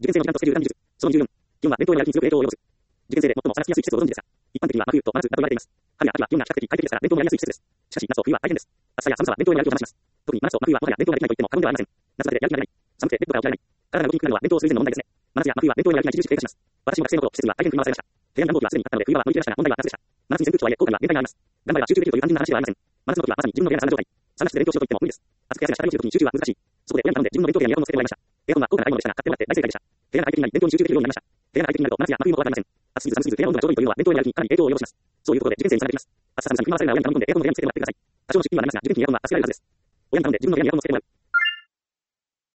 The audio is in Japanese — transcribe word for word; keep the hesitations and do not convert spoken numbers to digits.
受験生の時間とスケジュール管理術。そのにじゅうよん。気温は伝統エネルギーに強く影響を及ぼす。受験生で最も探しやすい季節をご存知ですか？一般的には真冬と真夏など言われています。春や秋は気温が比較的快適ですから伝統になりやすい季節です。しかし夏と冬は大変です。暑さや寒さは伝統にやる気を邪魔します。特に真夏と真冬はもはや伝統ができないと言っても過言ではありません。夏だけでやる気が出ない。寒くてベッドから起きられない。体が動きにくくなるのは伝統水準の問題ですね。真夏や真冬は伝統にやる気が著しく低下します。私も学生の頃、施設には大変振り回されました。部屋の暖房機はすでにあったので冬場は乗り切れましたが問題は夏でした。真夏に扇風機とはいえ効果には限界があります。頑張れば集中できるという単純な話ではありません。真夏の時はまさに自分の部屋が三段状態。さんがつで勉強しようと言っても無理です。暑くて汗が滴り落ちる時に集中は難しい。そこで親に頼んで自分の勉強部屋にエアコンをつけてもらいました。エアコンは高価な買い物でしたが買ってもらって大正解でした。部屋が快適になり勉強に集中できるようになりました。部屋が快適になると真夏や真冬もわかりません。暑すぎず寒すぎず部屋の温度がちょうどいいというのは伝統にやる気にかなり影響を及ぼします。そういうことで受験生につながります。暑さ寒さに振り回される前に親に頼んでエアコンの部屋につけてもらってください。多少の出費にはなりますが受験期にエアコンは助けられるはずです。親に頼んで自分の部屋にエアコンをつけてもらう。